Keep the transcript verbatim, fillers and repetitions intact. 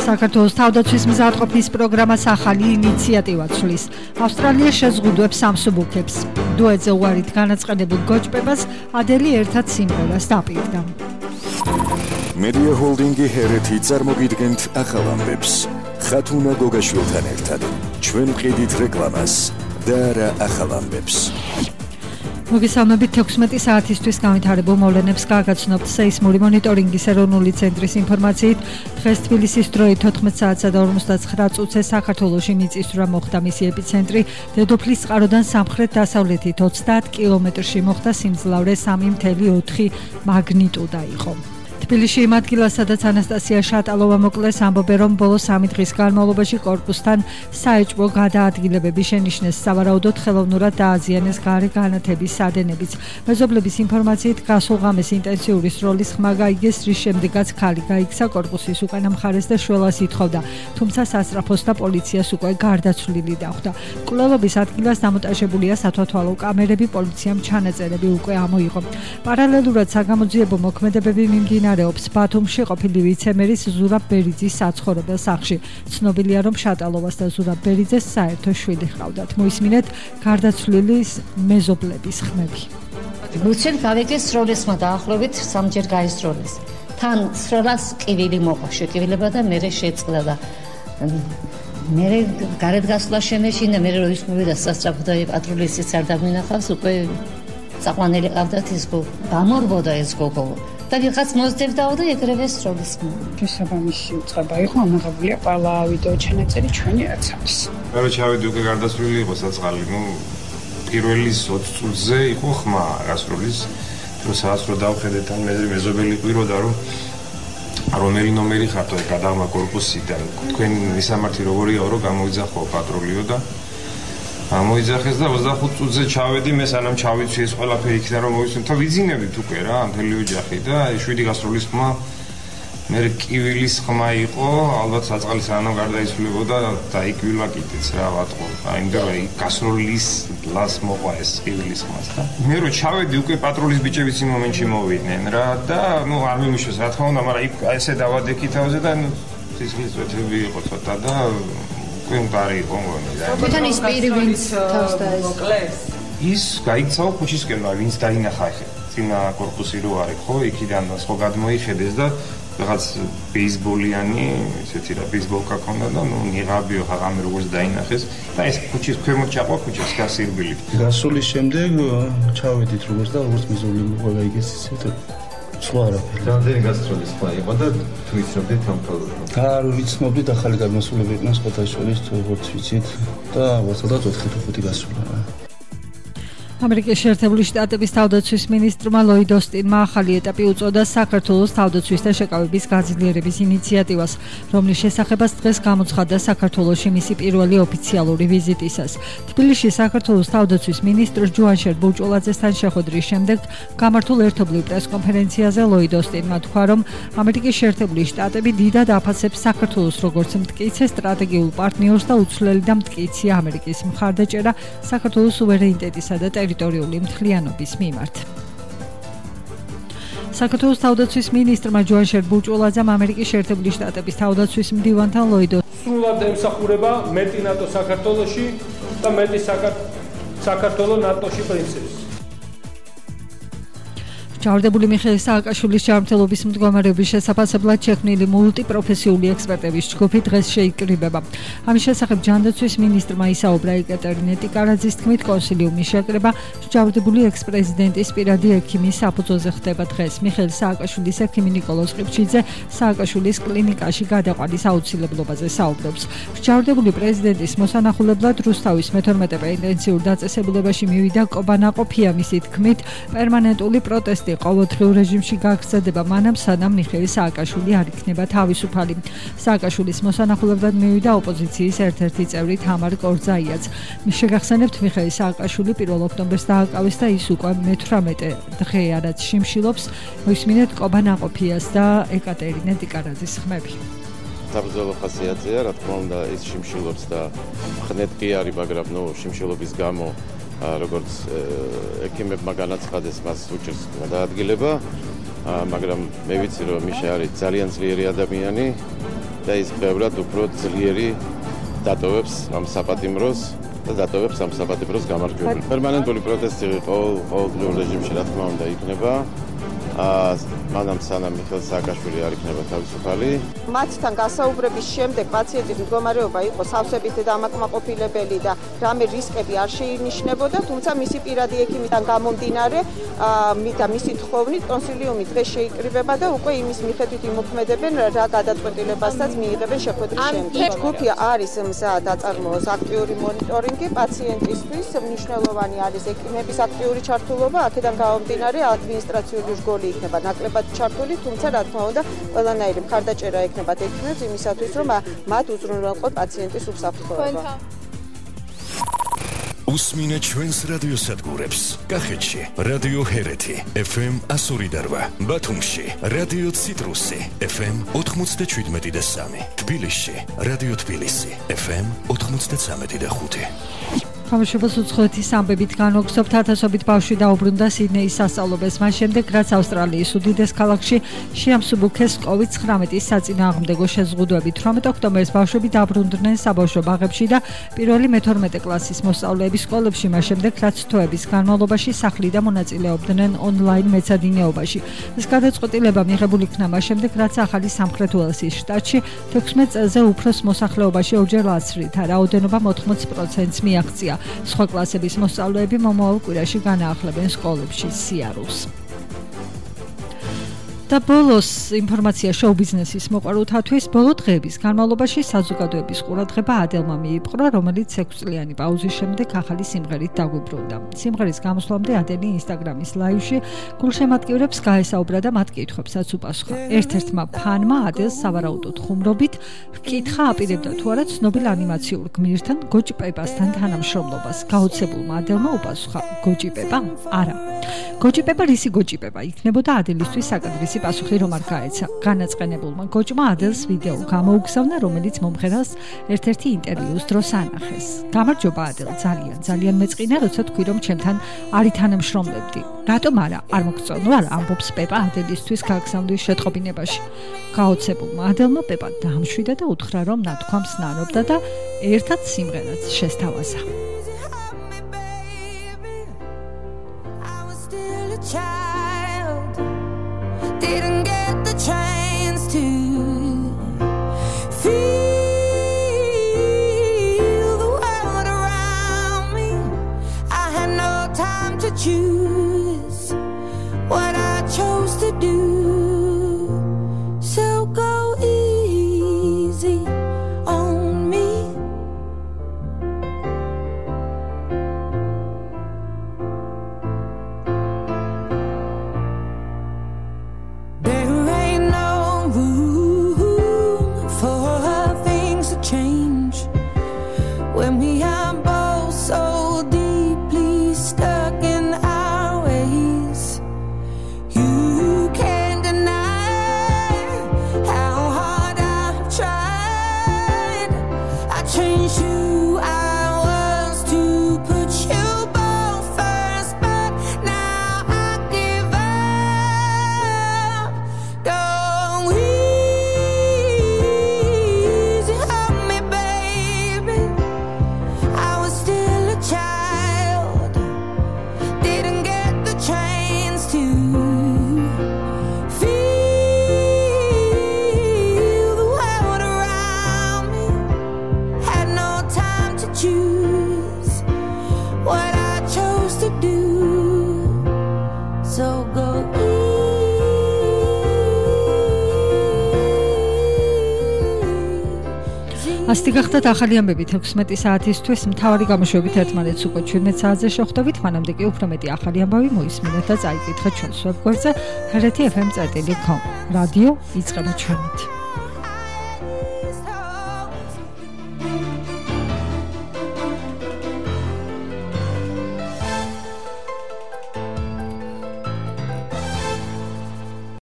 საქართველოს თავდაცვის მზადყოფნის პროგრამას ახალი ინიციატივა ცვლის. ავსტრალია შეზღუდვებს სამსუბუქებს. დუეტზე უარით განაწყენებულ გოჭბებას ადელი ერთად სიმღერას დაპირდა. მედია ჰოლდინგი ჰერეთი წარმოგიდგენთ ახალ ამბებს. ხათუნა გოგაშვილთან ერთად ჩვენ ვყიდით რეკლამას და რა ახალ ამბებს. მოგესალმებით თექვსმეტი საათისთვის განვითარებულ მოვლენებს გაგაცნობთ სეისმური მონიტორინგის ეროვნული ცენტრის ინფორმაციით. დღეს თბილისის დროით თოთხმეტ საათსა და ორმოცდაცხრა წუთზე საქართველოში მიწისძვრა მოხდა. მისი ეპიცენტრი დედოფლის წყაროდან სამხრეთ-დასავლეთით ოცდაათ კილომეტრში მოხდა. სიმძლავრე სამი ფاصლე ოთხი მაგნიტუდა იყო. თბილისში იმ ადგილას, სადაც ანასტასია შატალოვა მოკლეს, ამბობენ, რომ ბოლო სამი დღის განმავლობაში კორპუსთან საეჭვო გადაადგილებები შენიშნეს. სავარაუდოდ ხელოვნურად დააზიანეს გარე განათების სადენებიც. მეზობლების ინფორმაციით გასულ ღამეს ინტენსიური სროლის ხმა გაიგეს, რის შემდეგაც ქალი გაიქცა კორპუსის უკანა მხარეს და შველას ითხოვდა, თუმცა სასწრაფოს და პოლიციას უკვე გარდაცვლილი დახვდა. მკვლელობის ადგილას დამონტაჟებულია სათვალთვალო კამერები, პოლიციამ ჩანაწერები უკვე ამოიღო. პარალელურად საგამოძიებო მოქმედებები მიმდინარეობს ბათუმში ყოფილი ვიცემერის ზურაბ ბერიძის საცხოვრებელ სახლში. ცნობილია, რომ შატალოვას და ზურაბ ბერიძეს საერთო შვილი ჰყავდათ. მოისმინეთ გარდაცვლილის მეზობლების ხმები. ლუცენ გავიგეს სროლისმა დაახლოებით სამჯერ გაისროლეს. თან სროლას კივილი მოყვა, შეკივილება და მერე შეწყდა. მერე გარეთ გასვლა შემეშინა, მერე რო ის მოვიდა სასწრაფო და პატრულისიც არ დამინახავს, უკვე საყვანელი ყავდათ ის გოგო. გამორბოდა ეს გოგო. და ვიღაც მოძებდაო და ეგრევე სროლის ხმა. შესაბამისი უწყება იყო ამაღებულია ყველა ვიდეო ჩანაწერი ჩვენი რაც არის. მე რო ჩავედი უკვე გარდაცვლილი იყო საწყალი, ნუ პირველი ოცი წუთზე იყო ხმა გასროლის, რომ სადაც რო დავხედეთ ან მე მეზობელი ყვიროდა რომ რომელი ნომერი ხართო გადაღმა კორპუსიდან. თქვენ მისამართი როგორია რომ გამოიძახო პატრულიო და ამოიძახეს და ოცდახუთ წუთზე ჩავედი, მე სანამ ჩავიცვი ეს ყველაფერი იქნა რომ მოვისმენ, თან ვიძინებით უკვე რა, მთელი ოჯახი და შვიდი გასროლის ხმა, მე კივილის ხმა იყო, ალბათ საწყალი სანამ გარდაიცვლებოდა და იკვილა კიდეც რა ვატყო. აი იმდენ რომ გასროლის ლას მოყვა ეს კივილის ხმას და მე რო ჩავედი უკვე პატრულის ბიჭებიც იმ მომენტში მოვიდნენ რა და ნუ არ მიმუშეს რა თქმა უნდა, მაგრამ იქ ესე დავადექი თავზე და სისხლის წვეთები იყო ცოტა და კონტარი გონგონი და თვითონ ის პირი ვინც თავს და ეს ის გაიქცაო ქუჩისკენ, ვინც დაინახა ხე წინა კორპუსი რო არის ხო, იქიდან ხო გადმოიხედეს და რაღაც ბეისბოლიანი ესეთი რა ბეისბოლკა ქონდა და ნუ ნიღაბიო ხაღამი როგორც დაინახეს და ეს ქუჩის ქვემოთ ჩაყვა ქუჩის გასირბილით. გასულის შემდეგ ჩავედით როგორც და როგორც მეზობლი ყველა იგეს ისეთ სხვა არაფერი. რამდენი გასროლის ხმა იყო და თუ იცნობდით ამ პროგრამას? არ ვიცნობდით, ახალი გადმოსულები იყვნენ სხვათა შორის, თუ როგორც ვიცით და ვაცადოთ ოთხი თუ ხუთი გასულა. ამერიკის შეერთებული შტატების თავდაცვის მინისტრმა ლოიდ ოსტინმა ახალი ეტაპი უწოდა საქართველოს თავდაცვის და შეკავების გაძლიერების ინიციატივას, რომლის შესახებაც დღეს გამოცხადდა საქართველოში მისი პირველი ოფიციალური ვიზიტისას. თბილისში საქართველოს თავდაცვის მინისტრ ჯუანშერ ბურჭულაძესთან შეხვედრის შემდეგ გამართულ ერთობლივ პრესკონფერენციაზე ლოიდ ოსტინმა თქვა, რომ ამერიკის შეერთებული შტატები დიდად აფასებს საქართველოს როგორც მტკიცე სტრატეგიულ პარტნიორს და უცვლელი და მტკიცე ამერიკის მხარდაჭერა საქართველოს სუვერენიტეტისა და ტერიტორიული მთლიანობის მიმართ. საქართველოს თავდაცვის მინისტრმა ჯუანშერ ბურჭულაძემ ამერიკის შეერთებული შტატების თავდაცვის მდივანთან ლოიდ სრულად ემსახურება მეტი ნატო საქართველოში და მეტი საქართველო ნატოში პრინციპს. ჯავდებული მიხეილ სააკაშვილის ჯანმრთელობის მდგომარეობის შესაფასებლად შექმნილი მულტიპროფესიული ექსპერტების ჯგუფი დღეს შეიკრიბება. ამის შესახებ ჯანდაცვის მინისტრმა ისაუბრა ეკატერინე ტიკარაძის თქმით, კონსილიუმის შეკრება ჯავდებული ექს-პრეზიდენტის პირადი ექიმის საფუძველზე ხდება დღეს. მიხეილ სააკაშვილის ექიმი ნიკოლოზ ყიფჩიძე სააკაშვილის კლინიკაში გადაყვანის აუცილებლობაზე საუბრობს. ჯავდებული პრეზიდენტის მოსანახულებლად რუსთავის მეთორმეტე პენიტენციურ დაწესებულებაში მივიდა კობანაყოფია, მისი თქმით, პერმანენტული პროტესტი ყოველდღიურ რეჟიმში გაგრძელდება მანამ სანამ მიხეილ სააკაშვილი არ იქნება თავისუფალი. სააკაშვილის მოსანახულებლად მივიდა ოპოზიციის ერთ-ერთი წევრი თამარ კორძაიაც. შეგახსენებთ, მიხეილ სააკაშვილი პირველ ოქტომბერს დააკავეს და ის უკვე მეთვრამეტე დღეა რაც შიმშილობს. მოისმინეთ კობა ნაყოფიას და ეკატერინე ტიკარაძის ხმები. საბრძოლო ხასიათზეა, რა თქმა უნდა, ის შიმშილობს და ხნეთ კი არის, მაგრამ ნუ შიმშილობის გამო როგორც ექიმებმა განაცხადეს, მას უჭირს გადაადგილება, მაგრამ მე ვიცი, რომ მიშა არის ძალიან ძლიერი ადამიანი და ის ბევრად უფრო ძლიერი დატოვებს ამ საპატიმროს და დატოვებს ამ საპატიმროს გამარჯვებას. პერმანენტული პროტესტი ყოველ ყოველდღიურ რეჟიმში რა თქმა უნდა იქნება. აა მანამ სანამ მიხეილ სააკაშვილი არ იქნება თავისუფალი. მათთან გასაუბრების შემდეგ პაციენტის მდგომარეობა იყო სავსებით დამაკმაყოფილებელი და რამე რისკები არ შეინიშნებოდა, თუმცა მისი პირადი ექიმიდან გამომდინარე და მისი თხოვნით კონსილიუმი დღეს შეიკრიბება და უკვე იმის მიხედვით იმოქმედებენ რა გადაწყვეტილებასაც მიიღებენ შეხვედრის შემდეგ. ჯგუფი არის მზად დაწარმოოს აქტიური მონიტორინგი პაციენტისთვის, მნიშვნელოვანი არის ექიმების აქტიური ჩართულობა, აქედან გამომდინარე ადმინისტრაციული რგოლი იქნება ნაკლებად ჩართული, თუმცა რა თქმა უნდა ყველანაირი მხარდაჭერა ექნებათ ექიმებს იმისათვის, რომ მათ უზრუნველყოთ პაციენტის უსაფრთხოება. უსმინე ჩვენს რადიოსადგურებს. კახეთში რადიო ჰერეთი ეფ ემ one oh eight, ბათუმში რადიო ციტრუსი ეფ ემ ninety-seven და three, თბილისში რადიო თბილისი ეფ ემ ninety-three და five. გამოშვებას უცხოეთის ამბებით განვაგრძობთ ათასობით ბავშვი დაუბრუნდა სიდნეის სასწავლებელს მას შემდეგ რაც ავსტრალიის უდიდეს ქალაქში შეამსუბუქეს კოვიდ nineteen-ის საწინააღმდეგო შეზღუდვები. თვრამეტ ოქტომბერს ბავშვები დაბრუნდნენ საბავშვო ბაღებში და პირველი მეთორმეტე კლასის მოსწავლეების სკოლებში მას შემდეგ რაც თვეების განმავლობაში სახლიდან მონაწილეობდნენ ონლაინ მეცადინეობაში. ეს გადაწყვეტილება მიღებული იქნა მას შემდეგ რაც ახალი სამხრეთ უელსის შტატში თექვსმეტ წელზე უფროს მოსახლეობაში ორჯერ ლაცრით რაოდენობა ninety პროცენტს მიაღწია. სხვა კლასების მოსწავლეები მომავალ კვირაში განაახლებენ სკოლებში სიარულს. და ბოლოს ინფორმაცია შოუ-ბიზნესის მოყვარულთათვის ბოლო დღეების განმავლობაში საზოგადოების ყურადღება ადელმა მიიპყრო, რომელიც ექვსი წლიანი პაუზის შემდეგ ახალი სიმღერით დაგვიბრუნდა. სიმღერის გამოსვლამდე ადელი ინსტაგრამის ლაივში გულშემატკივრებს გაესაუბრა და მათ კითხვებსაც უპასუხა. ერთ-ერთმა ფანმა ადელს სავარაუდოდ ხუმრობით ჰკითხა აპირებდა თუ არა ცნობილ ანიმაციურ გმირთან გოჯი პეპასთან თანამშრომლობას. გაოცებულმა ადელმა უპასუხა: გოჯი პეპა? არა. გოჯი პეპა რისი გოჯი პეპა? იქნებოდა ადელისთვის საკადრისი პასუხი რომ არ გაეცა. განაწყენებულმა გოჯმა ადელს ვიდეო გამოუგზავნა, რომელიც მომღერალს ერთ-ერთი ინტერვიუს დროს ანახეს. გამარჯობა ადელ, ძალიან ძალიან მეწყინა, როცა თქვი რომ ჩემთან არ ითანამშრომლებდი. რატომ არა? არ მოგწონო არა, ამბობს პეპა ადელისთვის გაგზავნის შეტყობინებაში. გაოცებულმა ადელმა პეპა დაამშვიდა და უთხრა რომ ნათქვამს ნანობდა და ერთად სიმღერაც შესთავაზა. Didn't get the chance to feel the world around me. I had no time to choose what I chose to do. So go easy on me. When we are both so deeply stuck in our ways, you can't deny how hard I've tried. I changed who I was to put you both first, but now I give up. Go easy on me, baby. I was still a child, didn't get the chance to feel the world around me. Had no time to choose what I chose to do. So go ასეთი გახდათ ახალი ამბები თექვსმეტი საათისთვის. მთავარი გამოშვებით ერთმანეთს უკვე ჩვენმეტ საათზე შეხვდებით. მანამდე კი უფრო მეტი ახალი ამბავი მოისმინეთ და წაიკითხეთ ჩვენს ვებგვერდზე ჰერეთი ეფ ემ წერტილი კომ. რადიო იწყება ჩვენით.